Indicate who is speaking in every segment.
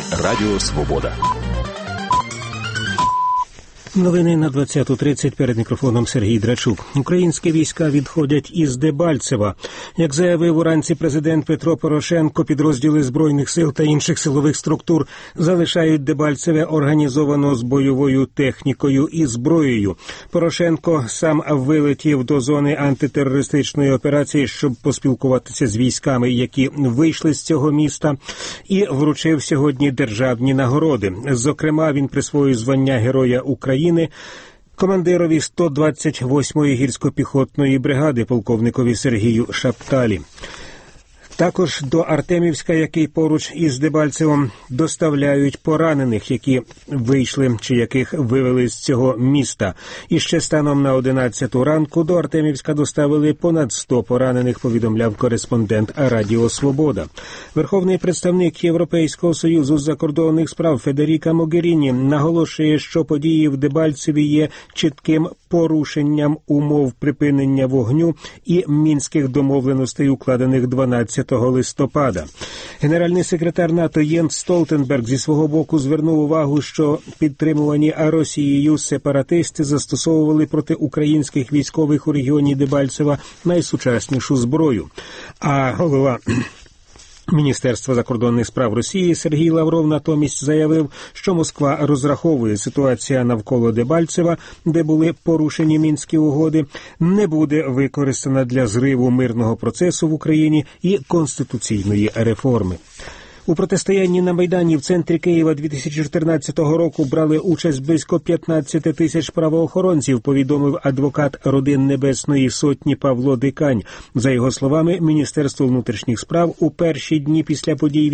Speaker 1: ефірі Радіо Свобода.
Speaker 2: Новини на 20:30. Перед мікрофоном Сергій Драчук. Українські війська відходять із Дебальцева. Як заявив уранці президент Петро Порошенко, підрозділи Збройних сил та інших силових структур залишають Дебальцеве організовано з бойовою технікою і зброєю. Порошенко сам вилетів до зони антитерористичної операції, щоб поспілкуватися з військами, які вийшли з цього міста, і вручив сьогодні державні нагороди. Зокрема, він присвоїв звання Героя України командирові 128-ї гірсько-піхотної бригади полковникові Сергію Шапталі. Також до Артемівська, який поруч із Дебальцевом, доставляють поранених, які вийшли чи яких вивели з цього міста. І ще станом на 11 ранку до Артемівська доставили понад 100 поранених, повідомляв кореспондент Радіо Свобода. Верховний представник Європейського Союзу з закордонних справ Федеріка Могеріні наголошує, що події в Дебальцеві є чітким порушенням умов припинення вогню і мінських домовленостей, укладених 12 листопада. Генеральний секретар НАТО Єнс Столтенберг зі свого боку звернув увагу, що підтримувані Росією сепаратисти застосовували проти українських військових у регіоні Дебальцева найсучаснішу зброю. А голова Міністерства закордонних справ Росії Сергій Лавров натомість заявив, що Москва розраховує, ситуація навколо Дебальцева, де були порушені Мінські угоди, не буде використана для зриву мирного процесу в Україні і конституційної реформи. У протистоянні на Майдані в центрі Києва 2014 року брали участь близько 15 тисяч правоохоронців, повідомив адвокат родин Небесної Сотні Павло Дикань. За його словами, Міністерство внутрішніх справ у перші дні після подій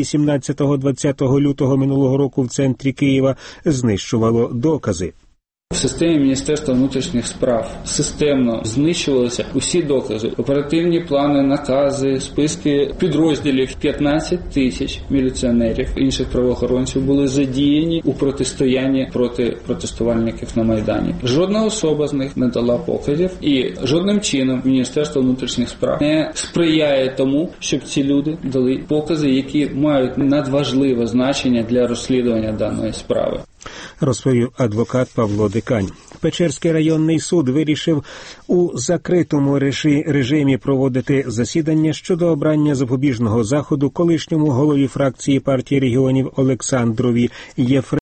Speaker 2: 18-20 лютого минулого року в центрі Києва знищувало докази.
Speaker 3: В системі Міністерства внутрішніх справ системно знищувалися усі докази, оперативні плани, накази, списки підрозділів. 15 тисяч міліціонерів, інших правоохоронців були задіяні у протистоянні проти протестувальників на Майдані. Жодна особа з них не дала показів, і жодним чином Міністерство внутрішніх справ не сприяє тому, щоб ці люди дали покази, які мають надважливе значення для розслідування даної справи,
Speaker 2: розповів адвокат Павло Дикань. Печерський районний суд вирішив у закритому режимі проводити засідання щодо обрання запобіжного заходу колишньому голові фракції партії регіонів Олександрові Єфремову.